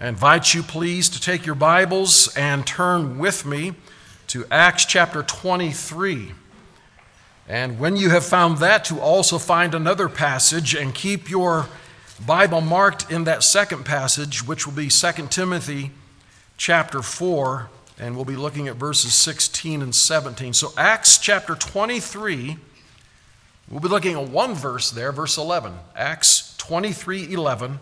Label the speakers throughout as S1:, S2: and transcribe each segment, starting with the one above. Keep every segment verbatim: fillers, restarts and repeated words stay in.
S1: I invite you, please, to take your Bibles and turn with me to Acts chapter twenty-three. And when you have found that, to also find another passage and keep your Bible marked in that second passage, which will be Second Timothy chapter four, and we'll be looking at verses sixteen and seventeen. So Acts chapter twenty-three, we'll be looking at one verse there, verse eleven. Acts twenty-three, eleven.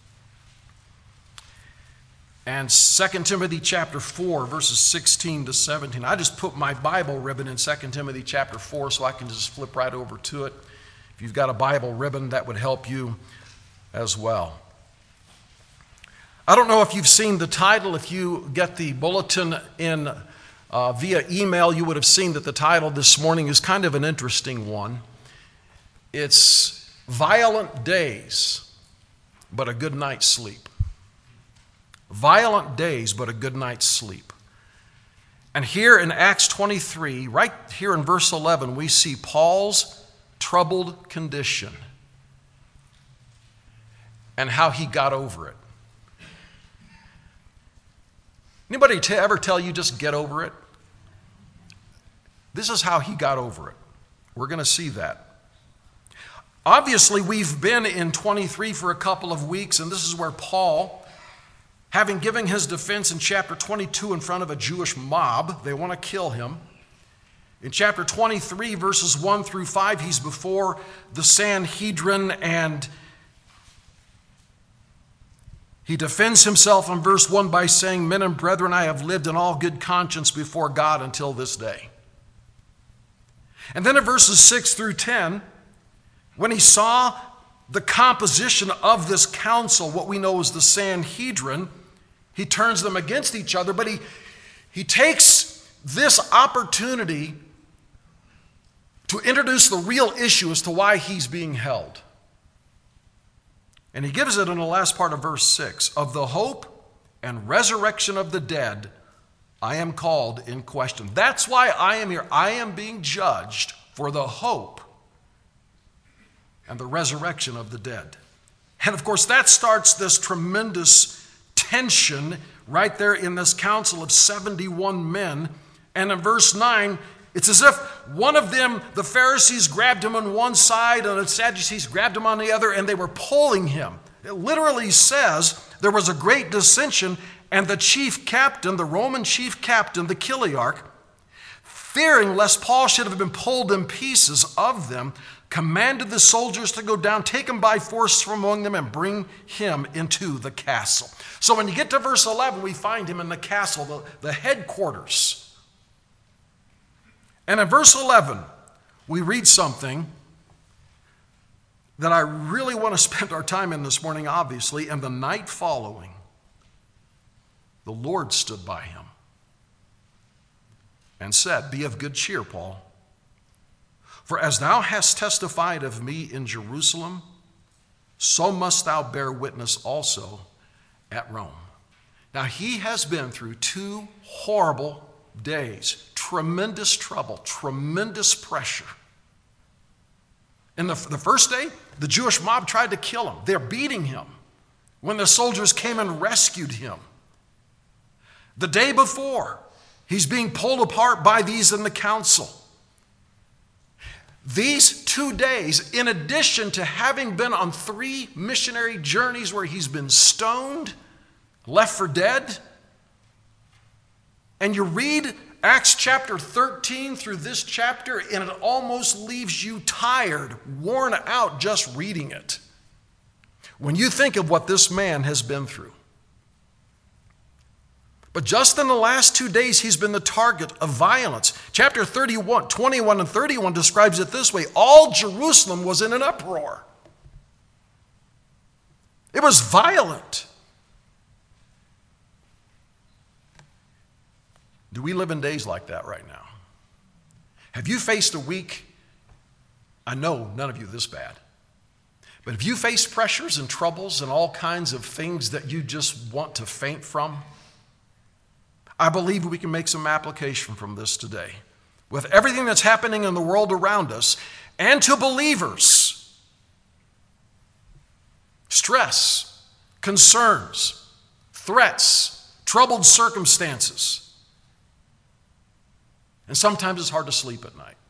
S1: And Second Timothy chapter four, verses sixteen to seventeen. I just put my Bible ribbon in Second Timothy chapter four so I can just flip right over to it. If you've got a Bible ribbon, that would help you as well. I don't know if you've seen the title. If you get the bulletin in uh, via email, you would have seen that the title this morning is kind of an interesting one. It's Violent Days, but a Good Night's Sleep. Violent days, but a good night's sleep. And here in Acts twenty-three, right here in verse eleven, we see Paul's troubled condition and how he got over it. Anybody t- ever tell you just get over it? This is how he got over it. We're going to see that. Obviously, we've been in twenty-three for a couple of weeks, and this is where Paul, having given his defense in chapter twenty-two in front of a Jewish mob, they want to kill him. In chapter twenty-three, verses one through five, he's before the Sanhedrin and he defends himself in verse one by saying, "Men and brethren, I have lived in all good conscience before God until this day." And then in verses six through ten, when he saw the composition of this council, what we know as the Sanhedrin, he turns them against each other, but he, he takes this opportunity to introduce the real issue as to why he's being held. And he gives it in the last part of verse six. Of the hope and resurrection of the dead, I am called in question. That's why I am here. I am being judged for the hope and the resurrection of the dead. And of course, that starts this tremendous tension right there in this council of seventy-one men. And in verse nine, it's as if one of them, the Pharisees, grabbed him on one side and the Sadducees grabbed him on the other, and they were pulling him. It literally says there was a great dissension, and the chief captain, the Roman chief captain, the Chiliarch, fearing lest Paul should have been pulled in pieces of them, commanded the soldiers to go down, take him by force from among them, and bring him into the castle. So when you get to verse eleven, we find him in the castle, the, the headquarters. And in verse eleven, we read something that I really want to spend our time in this morning, obviously. And the night following, the Lord stood by him and said, "Be of good cheer, Paul. For as thou hast testified of me in Jerusalem, so must thou bear witness also at Rome." Now, he has been through two horrible days, tremendous trouble, tremendous pressure. In the, the first day, the Jewish mob tried to kill him. They're beating him when the soldiers came and rescued him. The day before, he's being pulled apart by these in the council. These two days, in addition to having been on three missionary journeys where he's been stoned, left for dead, and you read Acts chapter thirteen through this chapter, and it almost leaves you tired, worn out just reading it, when you think of what this man has been through. But just in the last two days, he's been the target of violence. Chapter thirty-one, twenty-one and thirty-one describes it this way: all Jerusalem was in an uproar. It was violent. Do we live in days like that right now? Have you faced a week? I know none of you this bad. But have you faced pressures and troubles and all kinds of things that you just want to faint from? I believe we can make some application from this today. With everything that's happening in the world around us, and to believers, stress, concerns, threats, troubled circumstances. And sometimes it's hard to sleep at night.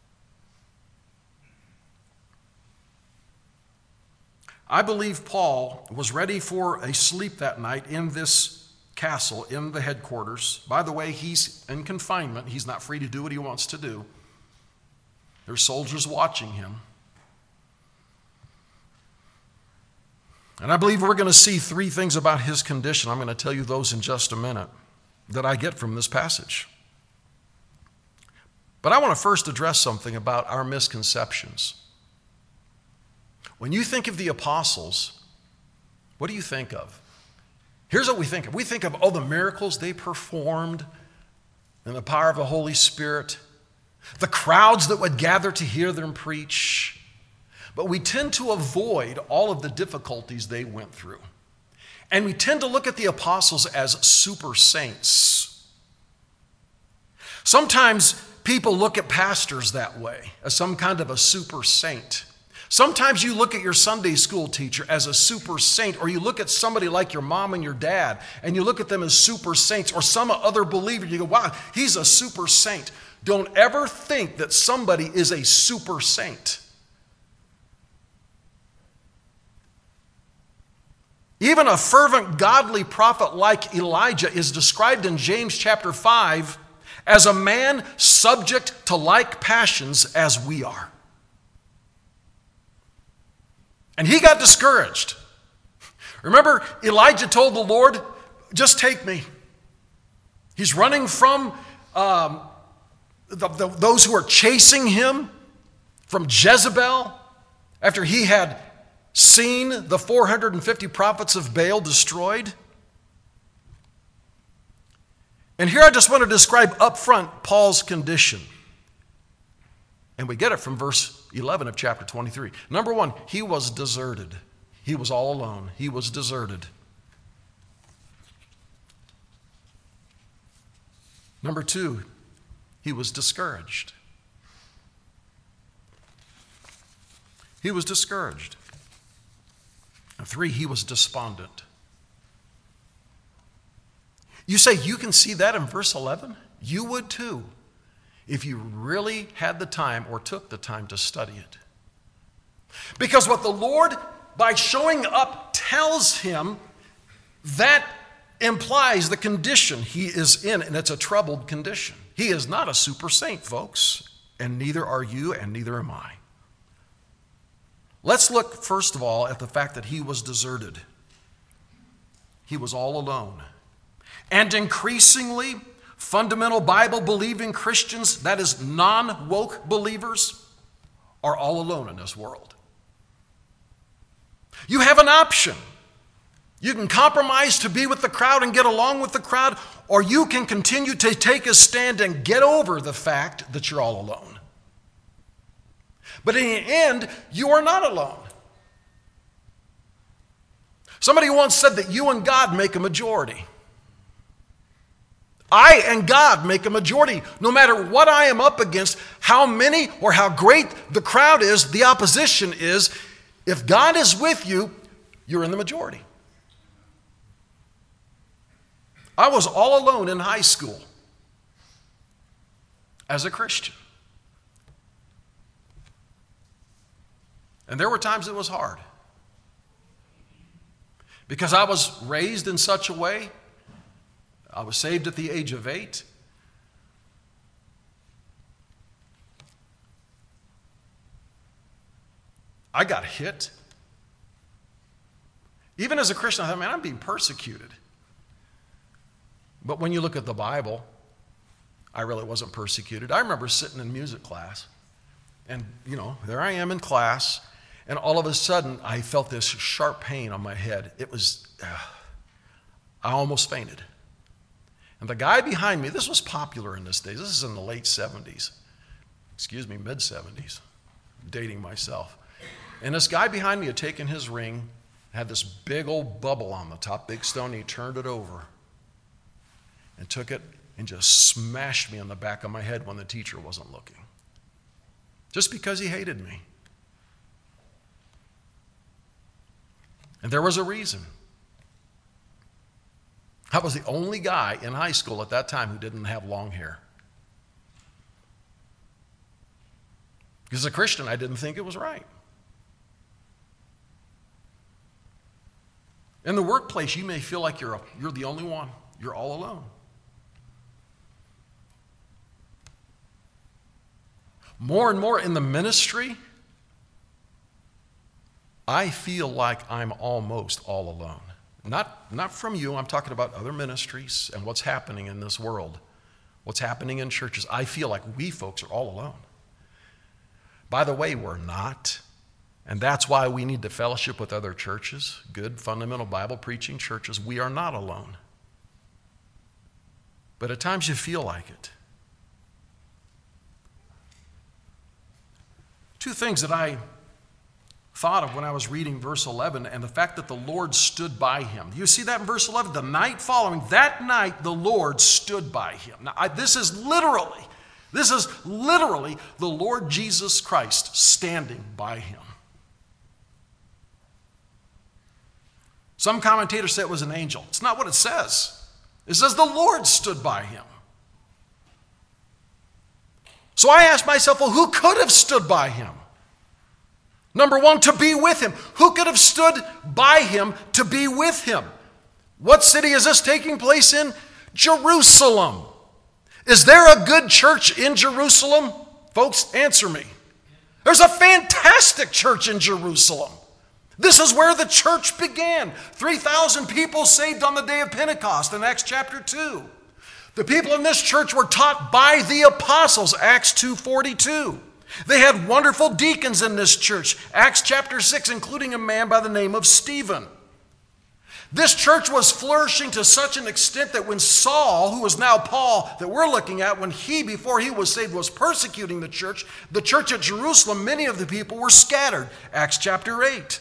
S1: I believe Paul was ready for a sleep that night in this castle, in the headquarters. By the way, he's in confinement. He's not free to do what he wants to do. There's soldiers watching him. And I believe we're going to see three things about his condition. I'm going to tell you those in just a minute that I get from this passage. But I want to first address something about our misconceptions. When you think of the apostles, what do you think of? Here's what we think of. We think of all the miracles they performed and the power of the Holy Spirit, the crowds that would gather to hear them preach. But we tend to avoid all of the difficulties they went through. And we tend to look at the apostles as super saints. Sometimes people look at pastors that way, as some kind of a super saint. Sometimes you look at your Sunday school teacher as a super saint, or you look at somebody like your mom and your dad, and you look at them as super saints, or some other believer, you go, wow, he's a super saint. Don't ever think that somebody is a super saint. Even a fervent, godly prophet like Elijah is described in James chapter five as a man subject to like passions as we are. And he got discouraged. Remember, Elijah told the Lord, just take me. He's running from um, the, the, those who are chasing him, from Jezebel, after he had seen the four hundred fifty prophets of Baal destroyed. And here I just want to describe up front Paul's condition. And we get it from verse eleven of chapter twenty-three. Number one, he was deserted. He was all alone. He was deserted. Number two, he was discouraged. He was discouraged. And three, he was despondent. You say you can see that in verse eleven? You would too, if you really had the time or took the time to study it. Because what the Lord, by showing up, tells him, that implies the condition he is in, and it's a troubled condition. He is not a super saint, folks, and neither are you, and neither am I. Let's look, first of all, at the fact that he was deserted. He was all alone. And increasingly, fundamental Bible-believing Christians, that is non-woke believers, are all alone in this world. You have an option. You can compromise to be with the crowd and get along with the crowd, or you can continue to take a stand and get over the fact that you're all alone. But in the end, you are not alone. Somebody once said that you and God make a majority. I and God make a majority. No matter what I am up against, how many or how great the crowd is, the opposition is, if God is with you, you're in the majority. I was all alone in high school as a Christian. And there were times it was hard. Because I was raised in such a way. I was saved at the age of eight. I got hit. Even as a Christian, I thought, man, I'm being persecuted. But when you look at the Bible, I really wasn't persecuted. I remember sitting in music class, and, you know, there I am in class, and all of a sudden, I felt this sharp pain on my head. It was, uh, I almost fainted. And the guy behind me, this was popular in this day. This is in the late seventies. Excuse me, mid seventies. I'm dating myself. And this guy behind me had taken his ring, had this big old bubble on the top, big stone, and he turned it over and took it and just smashed me on the back of my head when the teacher wasn't looking. Just because he hated me. And there was a reason. I was the only guy in high school at that time who didn't have long hair. Because as a Christian, I didn't think it was right. In the workplace, you may feel like you're, a, you're the only one. You're all alone. More and more in the ministry, I feel like I'm almost all alone. Not, not from you, I'm talking about other ministries and what's happening in this world, what's happening in churches. I feel like we folks are all alone. By the way, we're not. And that's why we need to fellowship with other churches, good fundamental Bible preaching churches. We are not alone. But at times you feel like it. Two things that I thought of when I was reading verse eleven and the fact that the Lord stood by him. You see that in verse eleven? The night following, that night the Lord stood by him. Now, I, this is literally, this is literally the Lord Jesus Christ standing by him. Some commentators say it was an angel. It's not what it says. It says the Lord stood by him. So I asked myself, well, who could have stood by him? Number one, to be with him. Who could have stood by him to be with him? What city is this taking place in? Jerusalem. Is there a good church in Jerusalem? Folks, answer me. There's a fantastic church in Jerusalem. This is where the church began. three thousand people saved on the day of Pentecost in Acts chapter two. The people in this church were taught by the apostles, Acts two forty-two. They had wonderful deacons in this church, Acts chapter six, including a man by the name of Stephen. This church was flourishing to such an extent that when Saul, who is now Paul, that we're looking at, when he, before he was saved, was persecuting the church, the church at Jerusalem, many of the people were scattered, Acts chapter eight.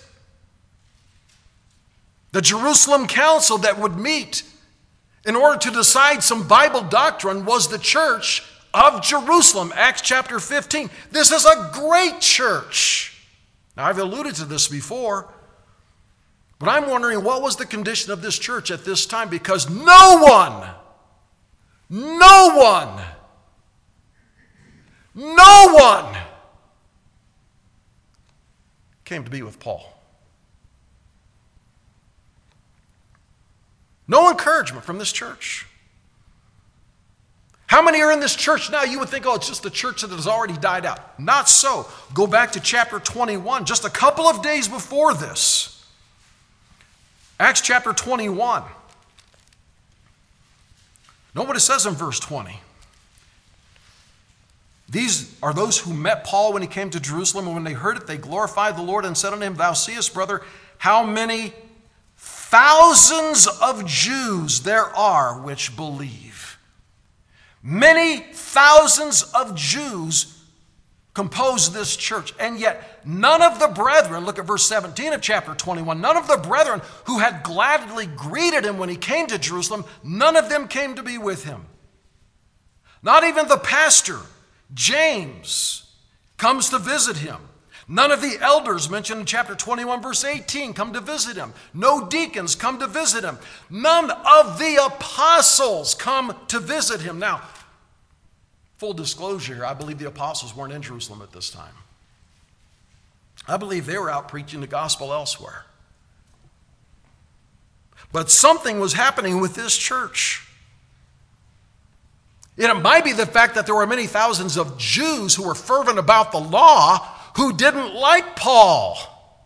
S1: The Jerusalem council that would meet in order to decide some Bible doctrine was the church of Jerusalem, Acts chapter fifteen. This is a great church. Now, I've alluded to this before, but I'm wondering what was the condition of this church at this time, because no one, no one, no one came to be with Paul. No encouragement from this church. How many are in this church now? You would think, oh, it's just a church that has already died out. Not so. Go back to chapter twenty-one, just a couple of days before this. Acts chapter twenty-one. Note what it says in verse twenty. These are those who met Paul when he came to Jerusalem, and when they heard it, they glorified the Lord and said unto him, Thou seest, brother, how many thousands of Jews there are which believe. Many thousands of Jews compose this church, and yet none of the brethren, look at verse seventeen of chapter twenty-one, none of the brethren who had gladly greeted him when he came to Jerusalem, none of them came to be with him. Not even the pastor, James, comes to visit him. None of the elders mentioned in chapter twenty-one, verse eighteen, come to visit him. No deacons come to visit him. None of the apostles come to visit him. Now, full disclosure here, I believe the apostles weren't in Jerusalem at this time. I believe they were out preaching the gospel elsewhere. But something was happening with this church. And it might be the fact that there were many thousands of Jews who were fervent about the law who didn't like Paul.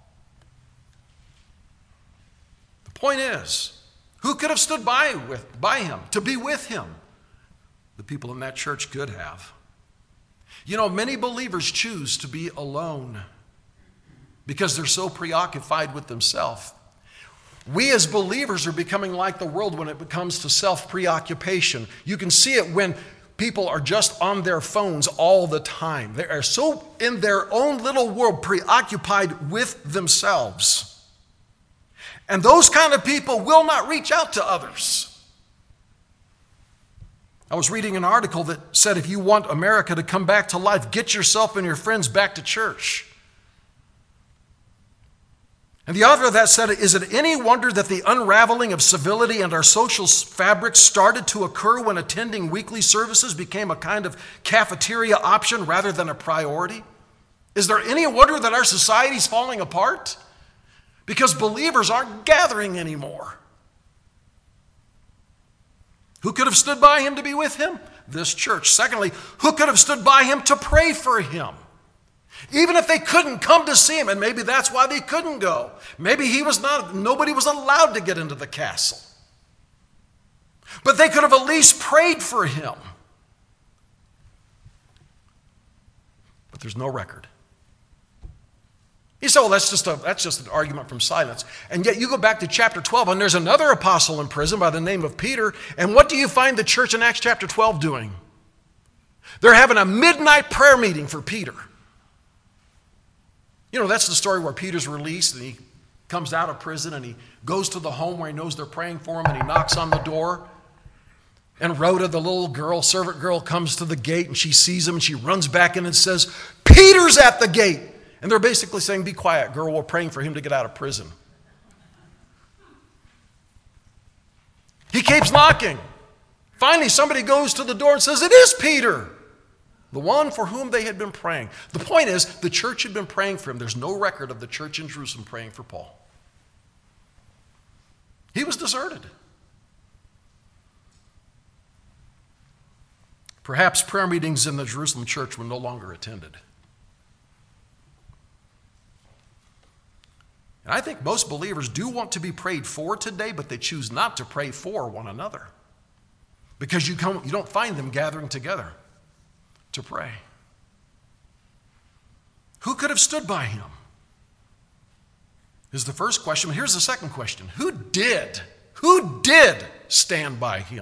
S1: The point is, who could have stood by, with, by him, to be with him? The people in that church could have. You know, many believers choose to be alone because they're so preoccupied with themselves. We as believers are becoming like the world when it comes to self-preoccupation. You can see it when people are just on their phones all the time. They are so in their own little world, preoccupied with themselves. And those kind of people will not reach out to others. I was reading an article that said if you want America to come back to life, get yourself and your friends back to church. And the author of that said, is it any wonder that the unraveling of civility and our social fabric started to occur when attending weekly services became a kind of cafeteria option rather than a priority? Is there any wonder that our society's falling apart? Because believers aren't gathering anymore. Who could have stood by him to be with him? This church. Secondly, who could have stood by him to pray for him? Even if they couldn't come to see him, and maybe that's why they couldn't go. Maybe he was not, nobody was allowed to get into the castle. But they could have at least prayed for him. But there's no record. You say, well, that's just, a, that's just an argument from silence. And yet you go back to chapter twelve, and there's another apostle in prison by the name of Peter. And what do you find the church in Acts chapter twelve doing? They're having a midnight prayer meeting for Peter. You know, that's the story where Peter's released, and he comes out of prison, and he goes to the home where he knows they're praying for him, and he knocks on the door. And Rhoda, the little girl, servant girl, comes to the gate, and she sees him, and she runs back in and says, Peter's at the gate. And they're basically saying, be quiet, girl, we're praying for him to get out of prison. He keeps knocking. Finally, somebody goes to the door and says, it is Peter, the one for whom they had been praying. The point is, the church had been praying for him. There's no record of the church in Jerusalem praying for Paul. He was deserted. Perhaps prayer meetings in the Jerusalem church were no longer attended. And I think most believers do want to be prayed for today, but they choose not to pray for one another because you, come, you don't find them gathering together to pray. Who could have stood by him? Is the first question. Here's the second question. Who did? Who did stand by him?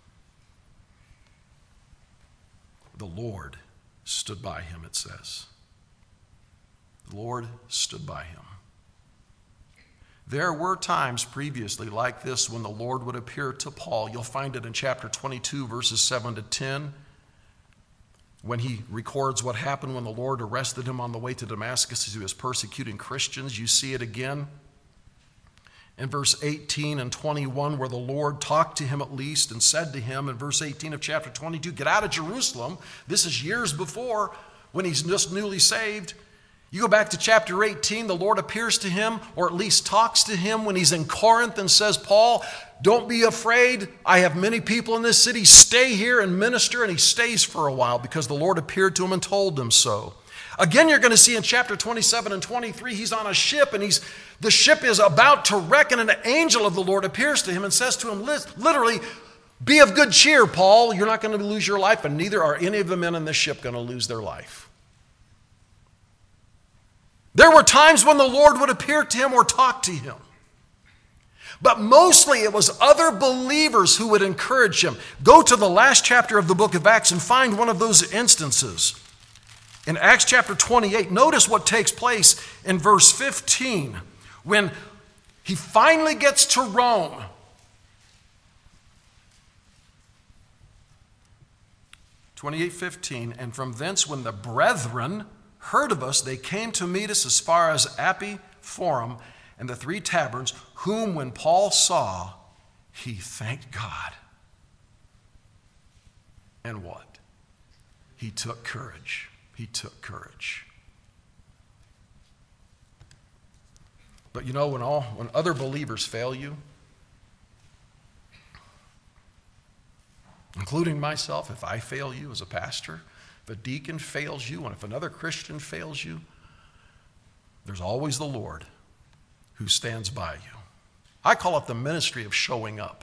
S1: The Lord stood by him, it says. The Lord stood by him. There were times previously like this when the Lord would appear to Paul. You'll find it in chapter twenty-two, verses seven to ten, when he records what happened when the Lord arrested him on the way to Damascus as he was persecuting Christians. You see it again in verse eighteen and twenty-one, where the Lord talked to him at least and said to him in verse eighteen of chapter twenty-two, get out of Jerusalem. This is years before when he's just newly saved. You go back to chapter eighteen, the Lord appears to him, or at least talks to him when he's in Corinth and says, Paul, don't be afraid. I have many people in this city. Stay here and minister. And he stays for a while because the Lord appeared to him and told him so. Again, you're going to see in chapter twenty-seven and twenty-three, he's on a ship, and he's the ship is about to wreck, and an angel of the Lord appears to him and says to him, literally, be of good cheer, Paul. You're not going to lose your life, and neither are any of the men in this ship going to lose their life. There were times when the Lord would appear to him or talk to him. But mostly it was other believers who would encourage him. Go to the last chapter of the book of Acts and find one of those instances. In Acts chapter twenty-eight, notice what takes place in verse fifteen. When he finally gets to Rome, twenty-eight fifteen, and from thence when the brethren heard of us, they came to meet us as far as Appii Forum and the three taverns, whom when Paul saw, he thanked God. And what? He took courage. He took courage. But you know, when all when other believers fail you, including myself, if I fail you as a pastor, if a deacon fails you, and if another Christian fails you, there's always the Lord who stands by you. I call it the ministry of showing up.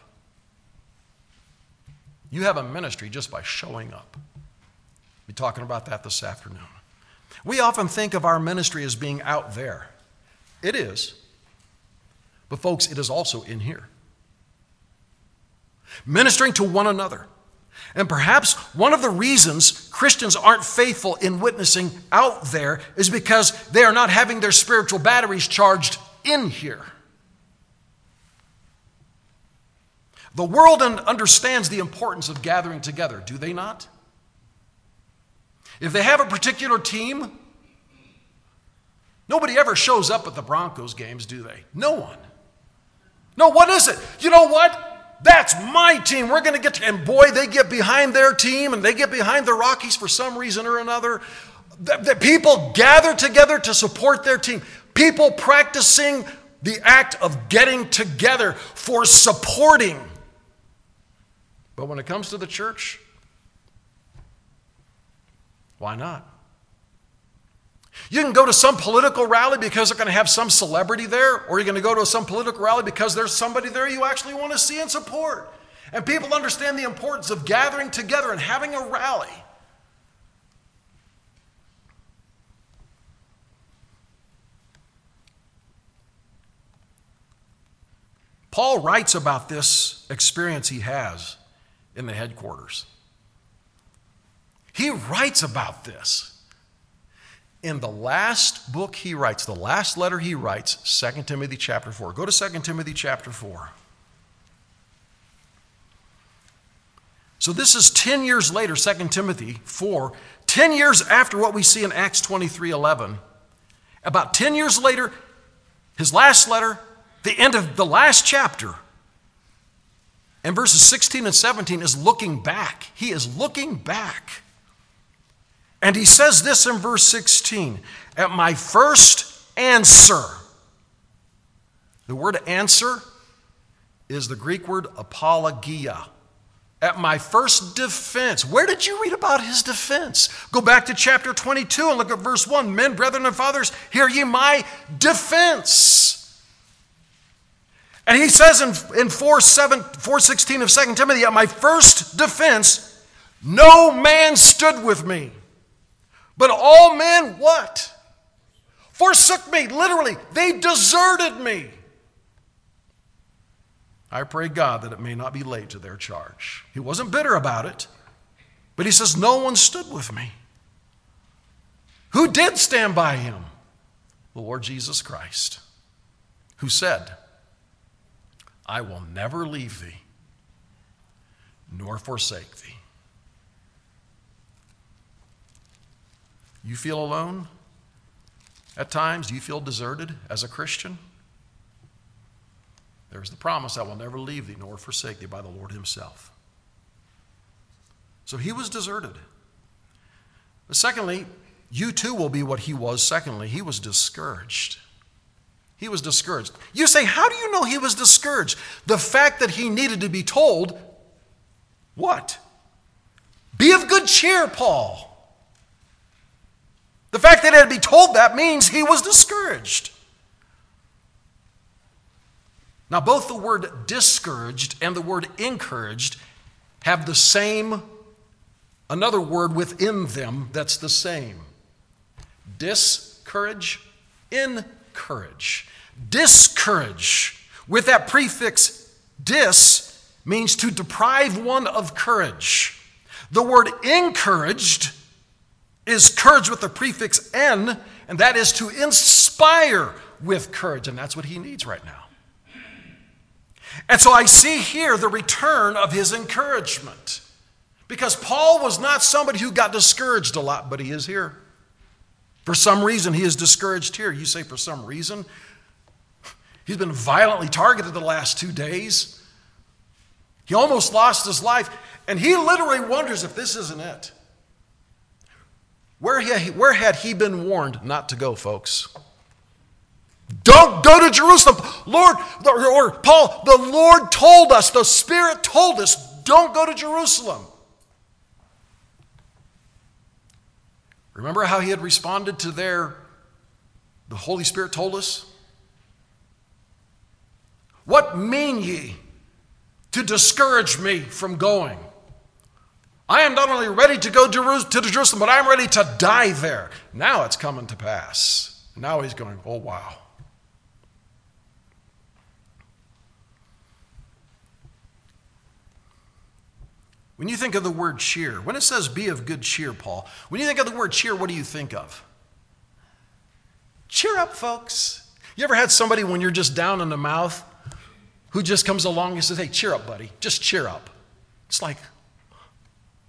S1: You have a ministry just by showing up. We'll be talking about that this afternoon. We often think of our ministry as being out there. It is. But folks, it is also in here. Ministering to one another. And perhaps one of the reasons Christians aren't faithful in witnessing out there is because they are not having their spiritual batteries charged in here. The world understands the importance of gathering together, do they not? If they have a particular team, Nobody ever shows up at the Broncos games, do they? No one. No, what is it? You know what? That's my team. We're going to get to, and boy, they get behind their team and they get behind the Rockies for some reason or another. The, the people gather together to support their team. People practicing the act of getting together for supporting. But when it comes to the church, why not? You can go to some political rally because they're going to have some celebrity there, or you're going to go to some political rally because there's somebody there you actually want to see and support. And people understand the importance of gathering together and having a rally. Paul writes about this experience he has in the headquarters. He writes about this. In the last book he writes, the last letter he writes, Second Timothy chapter four. Go to Second Timothy chapter four. So this is ten years later, Second Timothy four, ten years after what we see in Acts twenty-three eleven. About ten years later, his last letter, the end of the last chapter, and verses sixteen and seventeen is looking back. He is looking back. And he says this in verse sixteen, at my first answer. The word answer is the Greek word apologia. At my first defense. Where did you read about his defense? Go back to chapter twenty-two and look at verse one. Men, brethren, and fathers, hear ye my defense. And he says in, in four sixteen of Second Timothy, at my first defense, no man stood with me. But all men, what? Forsook me. Literally, they deserted me. I pray God that it may not be laid to their charge. He wasn't bitter about it, but he says, no one stood with me. Who did stand by him? The Lord Jesus Christ, who said, I will never leave thee, nor forsake thee. You feel alone at times? Do you feel deserted as a Christian? There's the promise, I will never leave thee nor forsake thee by the Lord himself. So he was deserted. But secondly, you too will be what he was. Secondly, he was discouraged. He was discouraged. You say, how do you know he was discouraged? The fact that he needed to be told, what? Be of good cheer, Paul. The fact that he had to be told that means he was discouraged. Now, both the word discouraged and the word encouraged have the same, another word within them that's the same. Discourage, encourage. Discourage, with that prefix dis, means to deprive one of courage. The word encouraged is courage with the prefix en, and that is to inspire with courage, and that's what he needs right now. And so I see here the return of his encouragement, because Paul was not somebody who got discouraged a lot, but he is here. For some reason, he is discouraged here. You say, for some reason? He's been violently targeted the last two days. He almost lost his life, and he literally wonders if this isn't it. Where, he, where had he been warned not to go, folks? Don't go to Jerusalem. Lord, or Paul, the Lord told us, the Spirit told us, don't go to Jerusalem. Remember how he had responded to their, the Holy Spirit told us? What mean ye to discourage me from going? I am not only ready to go to Jerusalem, but I'm ready to die there. Now it's coming to pass. Now he's going, oh, wow. When you think of the word cheer, when it says be of good cheer, Paul, when you think of the word cheer, what do you think of? Cheer up, folks. You ever had somebody when you're just down in the mouth who just comes along and says, hey, cheer up, buddy. Just cheer up. It's like,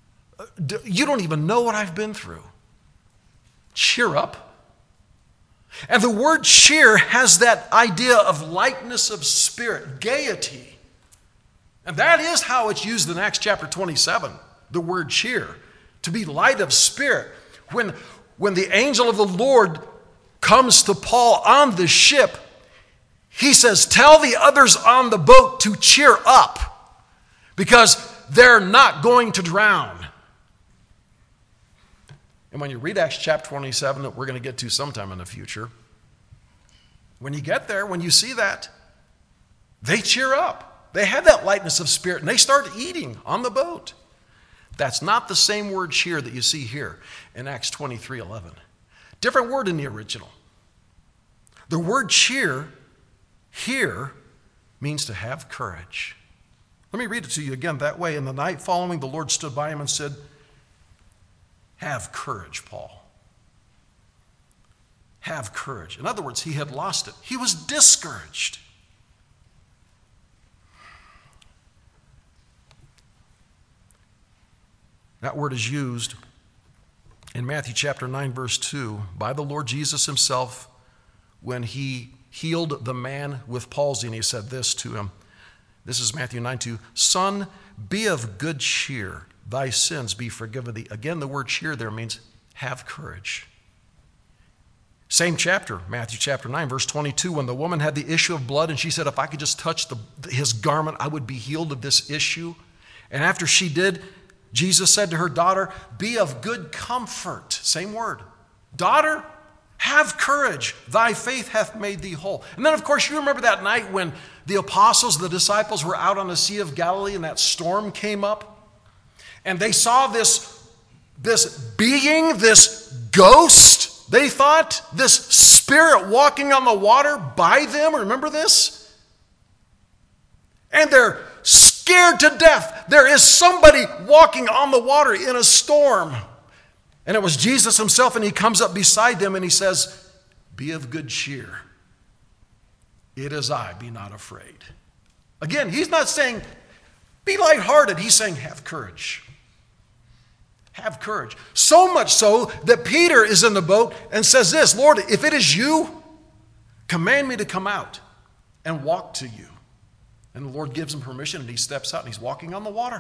S1: you don't even know what I've been through. Cheer up. And the word cheer has that idea of lightness of spirit, gaiety. And that is how it's used in Acts chapter twenty-seven, the word cheer, to be light of spirit. When, when the angel of the Lord comes to Paul on the ship, he says, tell the others on the boat to cheer up because they're not going to drown. And when you read Acts chapter twenty-seven, that we're going to get to sometime in the future, when you get there, when you see that, they cheer up. They have that lightness of spirit, and they start eating on the boat. That's not the same word cheer that you see here in Acts twenty-three eleven. Different word in the original. The word cheer here means to have courage. Let me read it to you again that way. In the night following, the Lord stood by him and said, have courage, Paul. Have courage. In other words, he had lost it. He was discouraged. That word is used in Matthew chapter nine, verse two, by the Lord Jesus himself when he healed the man with palsy, and he said this to him. This is Matthew nine two. Son, be of good cheer. Thy sins be forgiven thee. Again, the word cheer there means have courage. Same chapter, Matthew chapter nine, verse twenty-two, when the woman had the issue of blood, and she said, if I could just touch the, his garment, I would be healed of this issue. And after she did, Jesus said to her, daughter, be of good comfort. Same word. Daughter, have courage. Thy faith hath made thee whole. And then, of course, you remember that night when the apostles, the disciples, were out on the Sea of Galilee and that storm came up. And they saw this, this being, this ghost, they thought, this spirit walking on the water by them. Remember this? And they're scared to death. There is somebody walking on the water in a storm. And it was Jesus himself, and he comes up beside them and he says, be of good cheer. It is I, be not afraid. Again, he's not saying, be lighthearted. He's saying, have courage. Have courage. So much so that Peter is in the boat and says this, Lord, if it is you, command me to come out and walk to you. And the Lord gives him permission, and he steps out and he's walking on the water.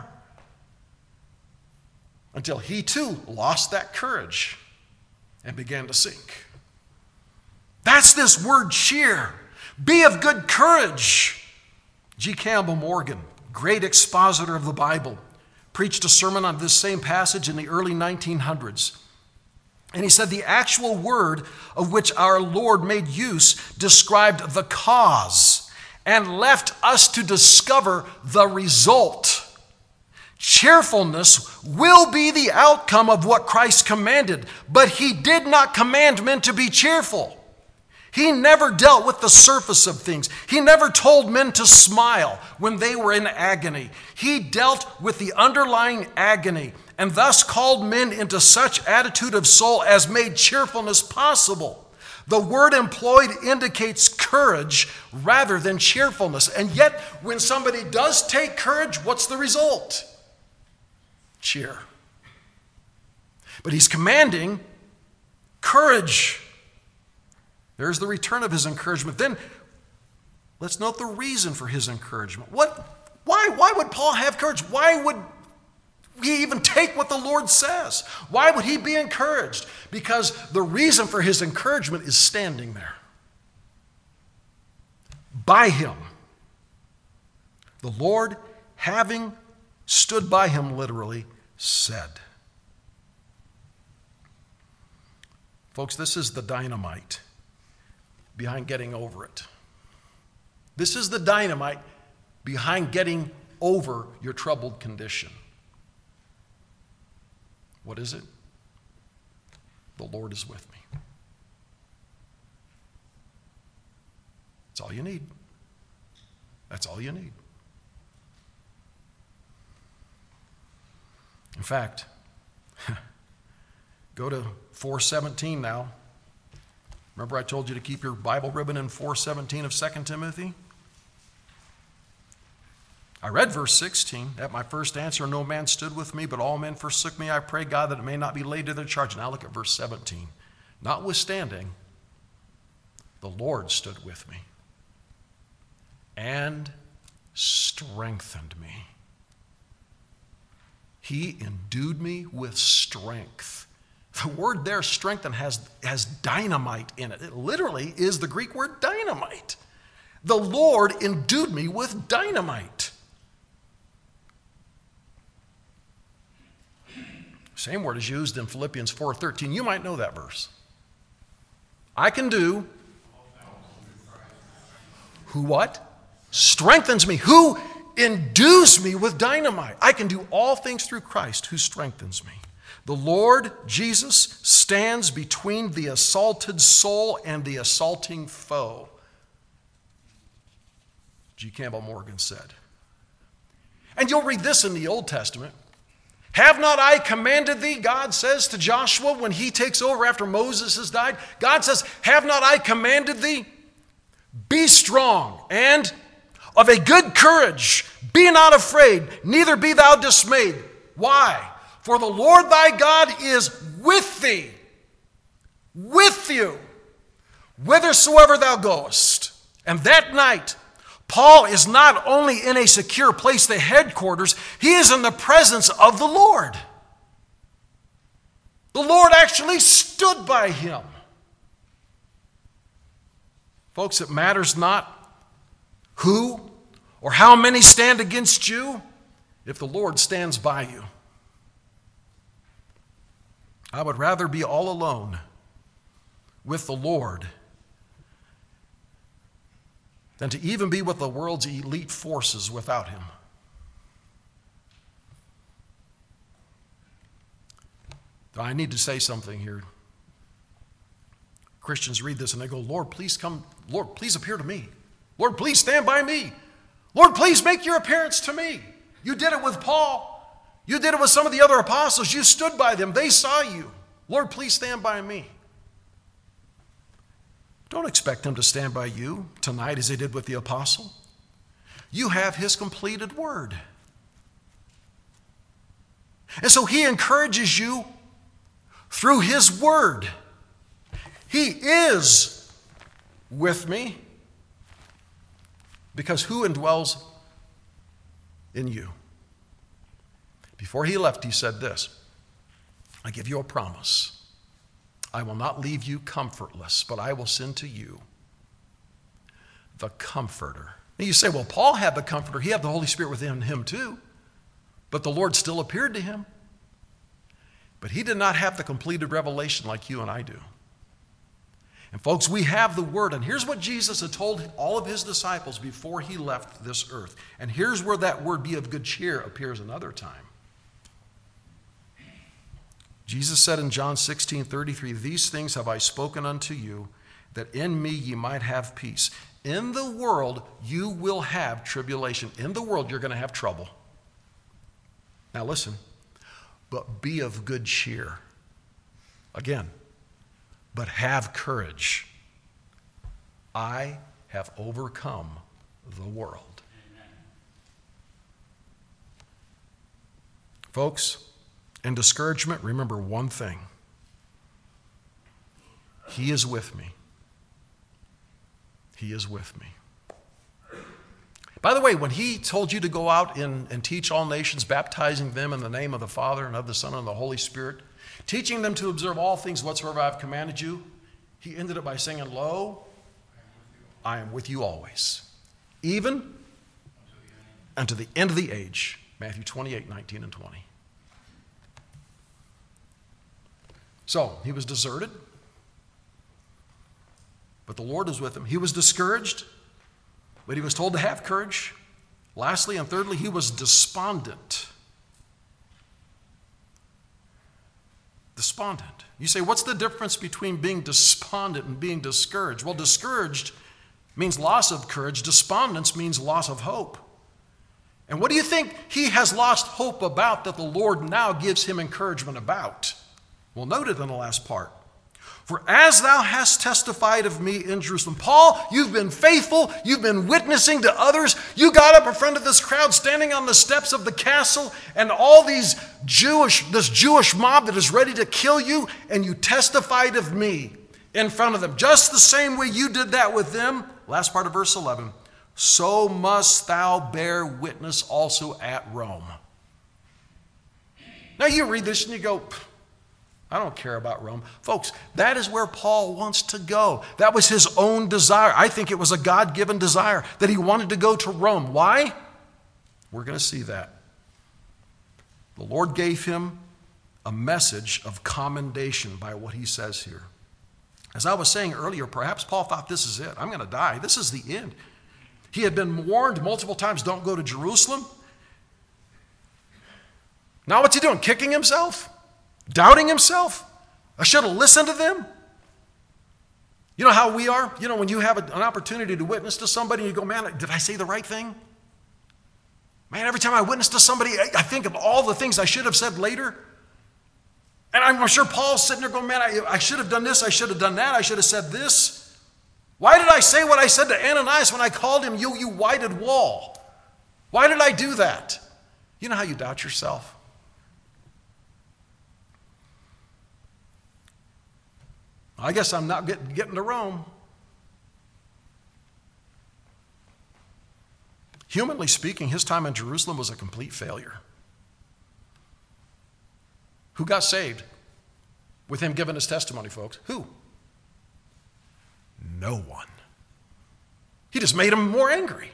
S1: Until he too lost that courage and began to sink. That's this word cheer. Be of good courage. G. Campbell Morgan, great expositor of the Bible, preached a sermon on this same passage in the early nineteen hundreds. And he said the actual word of which our Lord made use described the cause and left us to discover the result. Cheerfulness will be the outcome of what Christ commanded, but he did not command men to be cheerful. He never dealt with the surface of things. He never told men to smile when they were in agony. He dealt with the underlying agony and thus called men into such attitude of soul as made cheerfulness possible. The word employed indicates courage rather than cheerfulness. And yet, when somebody does take courage, what's the result? Cheer. But he's commanding courage. There's the return of his encouragement. Then let's note the reason for his encouragement. What? Why? Why would Paul have courage? Why would he even take what the Lord says? Why would he be encouraged? Because the reason for his encouragement is standing there. By him. The Lord, having stood by him literally, said. Folks, this is the dynamite behind getting over it. This is the dynamite behind getting over your troubled condition. What is it? The Lord is with me. That's all you need. That's all you need. In fact, go to four seventeen now. Remember I told you to keep your Bible ribbon in four seventeen of Second Timothy? I read verse sixteen. At my first answer, no man stood with me, but all men forsook me. I pray God that it may not be laid to their charge. Now look at verse seventeen. Notwithstanding, the Lord stood with me and strengthened me. He endued me with strength. The word there, strengthen, has, has dynamite in it. It literally is the Greek word dynamite. The Lord endued me with dynamite. Same word is used in Philippians four thirteen. You might know that verse. I can do who what? Strengthens me. Who endues me with dynamite. I can do all things through Christ who strengthens me. The Lord Jesus stands between the assaulted soul and the assaulting foe. G. Campbell Morgan said. And you'll read this in the Old Testament. Have not I commanded thee, God says to Joshua when he takes over after Moses has died. God says, have not I commanded thee? Be strong and of a good courage. Be not afraid, neither be thou dismayed. Why? For the Lord thy God is with thee, with you, whithersoever thou goest. And that night, Paul is not only in a secure place, the headquarters, he is in the presence of the Lord. The Lord actually stood by him. Folks, it matters not who or how many stand against you if the Lord stands by you. I would rather be all alone with the Lord than to even be with the world's elite forces without him. I need to say something here. Christians read this and they go, Lord, please come. Lord, please appear to me. Lord, please stand by me. Lord, please make your appearance to me. You did it with Paul. You did it with some of the other apostles. You stood by them. They saw you. Lord, please stand by me. Don't expect him to stand by you tonight as he did with the apostle. You have his completed word. And so he encourages you through his word. He is with me because who indwells in you? Before he left, he said this, I give you a promise. I will not leave you comfortless, but I will send to you the Comforter. And you say, well, Paul had the Comforter. He had the Holy Spirit within him too. But the Lord still appeared to him. But he did not have the completed revelation like you and I do. And folks, we have the Word. And here's what Jesus had told all of his disciples before he left this earth. And here's where that word, be of good cheer, appears another time. Jesus said in John sixteen thirty-three, these things have I spoken unto you, that in me ye might have peace. In the world you will have tribulation. In the world you're going to have trouble. Now listen, but be of good cheer. Again, but have courage. I have overcome the world. Amen. Folks, in discouragement, remember one thing. He is with me. He is with me. By the way, when he told you to go out and, and teach all nations, baptizing them in the name of the Father and of the Son and the Holy Spirit, teaching them to observe all things whatsoever I have commanded you, he ended it by saying, lo, I am with you always, even unto the end of the age. Matthew twenty-eight, nineteen and twenty. So, he was deserted, but the Lord was with him. He was discouraged, but he was told to have courage. Lastly and thirdly, he was despondent. Despondent. You say, what's the difference between being despondent and being discouraged? Well, discouraged means loss of courage. Despondence means loss of hope. And what do you think he has lost hope about that the Lord now gives him encouragement about? Well, note it in the last part. For as thou hast testified of me in Jerusalem. Paul, you've been faithful. You've been witnessing to others. You got up in front of this crowd standing on the steps of the castle and all these Jewish, this Jewish mob that is ready to kill you, and you testified of me in front of them. Just the same way you did that with them, last part of verse eleven, so must thou bear witness also at Rome. Now you read this and you go, I don't care about Rome. Folks, that is where Paul wants to go. That was his own desire. I think it was a God-given desire that he wanted to go to Rome. Why? We're going to see that. The Lord gave him a message of commendation by what he says here. As I was saying earlier, perhaps Paul thought, this is it. I'm going to die. This is the end. He had been warned multiple times, don't go to Jerusalem. Now what's he doing? Kicking himself? Doubting himself? I should have listened to them. You know how we are? You know, when you have an opportunity to witness to somebody, you go, man, did I say the right thing? Man, every time I witness to somebody, I think of all the things I should have said later. And I'm sure Paul's sitting there going, man, I, I should have done this, I should have done that, I should have said this. Why did I say what I said to Ananias when I called him, you, you whited wall? Why did I do that? You know how you doubt yourself? I guess I'm not get, getting to Rome. Humanly speaking, his time in Jerusalem was a complete failure. Who got saved with him giving his testimony, folks? Who? No one. He just made him more angry.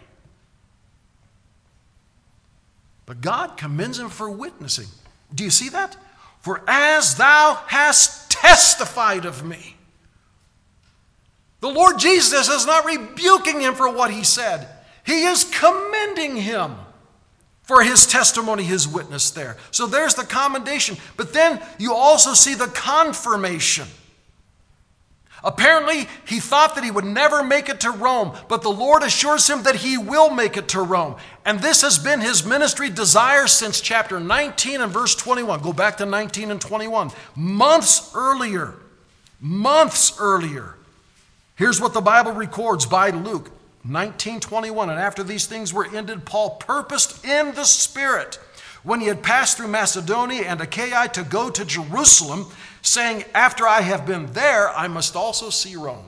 S1: But God commends him for witnessing. Do you see that? For as thou hast testified of me. The Lord Jesus is not rebuking him for what he said. He is commending him for his testimony, his witness there. So there's the commendation. But then you also see the confirmation. Apparently, he thought that he would never make it to Rome, but the Lord assures him that he will make it to Rome. And this has been his ministry desire since chapter nineteen and verse twenty-one. Go back to nineteen and twenty-one. Months earlier, months earlier. Here's what the Bible records by Luke nineteen twenty-one. And after these things were ended, Paul purposed in the Spirit, when he had passed through Macedonia and Achaia, to go to Jerusalem, saying, after I have been there, I must also see Rome.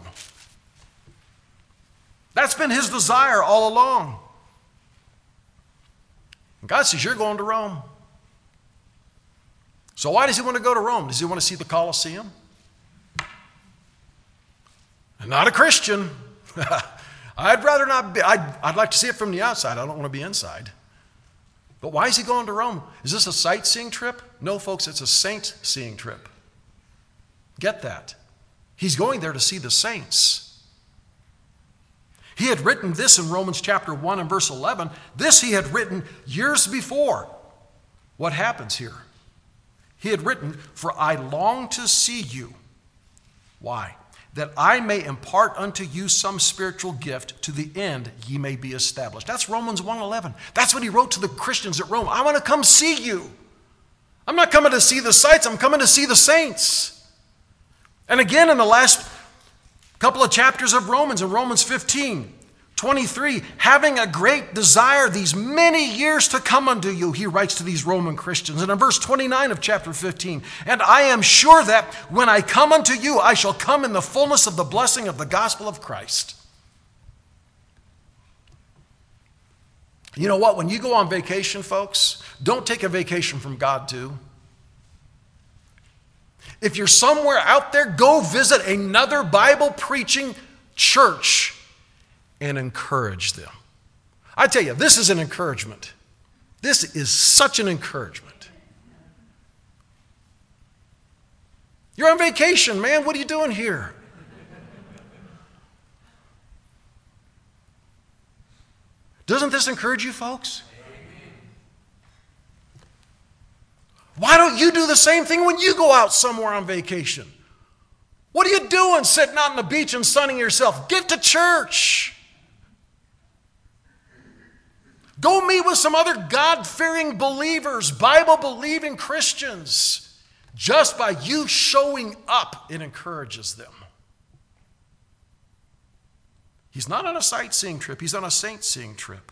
S1: That's been his desire all along. And God says, you're going to Rome. So why does he want to go to Rome? Does he want to see the Colosseum? I'm not a Christian. I'd rather not be. I'd, I'd like to see it from the outside. I don't want to be inside. But why is he going to Rome? Is this a sightseeing trip? No, folks, it's a saint-seeing trip. Get that. He's going there to see the saints. He had written this in Romans chapter one and verse eleven. This he had written years before. What happens here? He had written, for I long to see you. Why? That I may impart unto you some spiritual gift, to the end ye may be established. That's Romans one eleven. That's what he wrote to the Christians at Rome. I want to come see you. I'm not coming to see the sights. I'm coming to see the saints. And again, in the last couple of chapters of Romans, in Romans fifteen, twenty-three, having a great desire these many years to come unto you, he writes to these Roman Christians. And in verse twenty-nine of chapter fifteen, and I am sure that when I come unto you, I shall come in the fullness of the blessing of the gospel of Christ. You know what? When you go on vacation, folks, don't take a vacation from God too. If you're somewhere out there, go visit another Bible-preaching church and encourage them. I tell you, this is an encouragement. This is such an encouragement. You're on vacation, man. What are you doing here? Doesn't this encourage you, folks? Why don't you do the same thing when you go out somewhere on vacation? What are you doing sitting out on the beach and sunning yourself? Get to church. Go meet with some other God-fearing believers, Bible-believing Christians. Just by you showing up, it encourages them. He's not on a sightseeing trip. He's on a saint-seeing trip.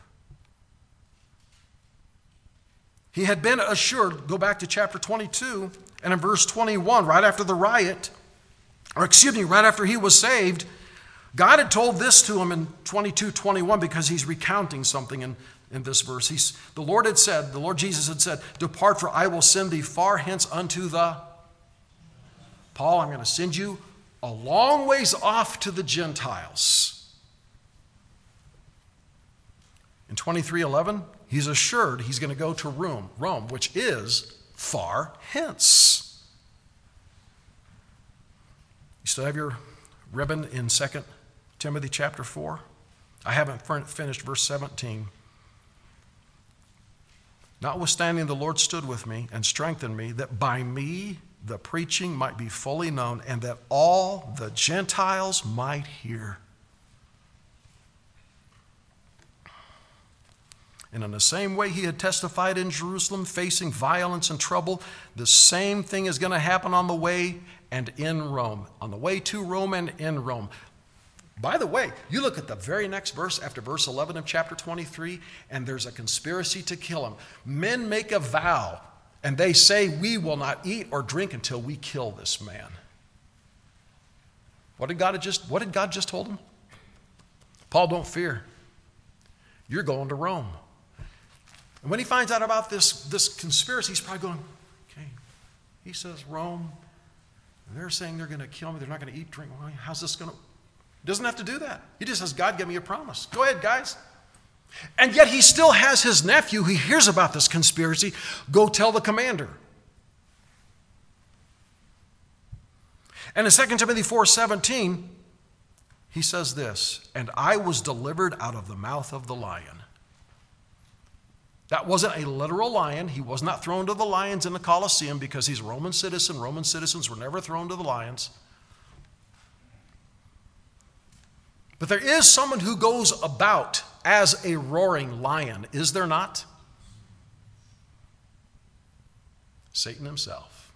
S1: He had been assured, go back to chapter twenty-two, and in verse twenty-one, right after the riot, or excuse me, right after he was saved, God had told this to him in twenty-two twenty-one because he's recounting something in, in this verse. He's, the Lord had said, the Lord Jesus had said, depart, for I will send thee far hence unto the... Paul, I'm going to send you a long ways off to the Gentiles. In twenty-three eleven, he's assured he's going to go to Rome, Rome, which is far hence. You still have your ribbon in Second Timothy chapter four? I haven't finished verse seventeen. Notwithstanding, the Lord stood with me and strengthened me, that by me the preaching might be fully known, and that all the Gentiles might hear. And in the same way he had testified in Jerusalem, facing violence and trouble, the same thing is going to happen on the way and in Rome. On the way to Rome and in Rome. By the way, you look at the very next verse after verse eleven of chapter twenty-three, and there's a conspiracy to kill him. Men make a vow, and they say, we will not eat or drink until we kill this man. What did God just, what did God just told him? Paul, don't fear. You're going to Rome. And when he finds out about this, this conspiracy, he's probably going, okay, he says Rome, and they're saying they're going to kill me, they're not going to eat, drink. Well, how's this going to... He doesn't have to do that. He just says, God, give me a promise. Go ahead, guys. And yet he still has his nephew. He hears about this conspiracy. Go tell the commander. And in Second Timothy four seventeen, he says this, and I was delivered out of the mouth of the lion. That wasn't a literal lion. He was not thrown to the lions in the Colosseum because he's a Roman citizen. Roman citizens were never thrown to the lions. But there is someone who goes about as a roaring lion, is there not? Satan himself.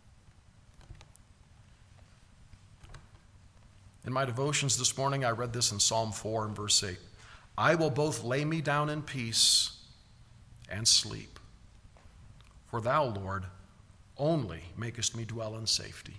S1: In my devotions this morning, I read this in Psalm four and verse eight. I will both lay me down in peace and sleep, for thou, Lord, only makest me dwell in safety.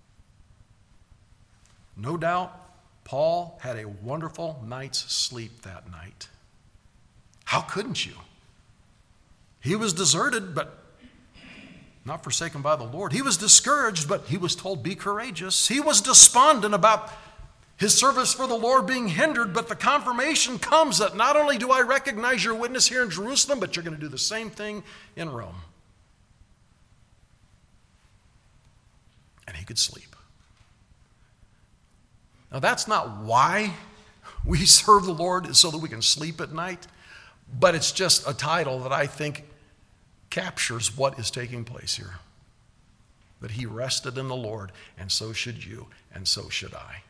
S1: No doubt, Paul had a wonderful night's sleep that night. How couldn't you? He was deserted, but not forsaken by the Lord. He was discouraged, but he was told, be courageous. He was despondent about his service for the Lord being hindered, but the confirmation comes that not only do I recognize your witness here in Jerusalem, but you're going to do the same thing in Rome. And he could sleep. Now, that's not why we serve the Lord, is so that we can sleep at night, but it's just a title that I think captures what is taking place here. That he rested in the Lord, and so should you, and so should I.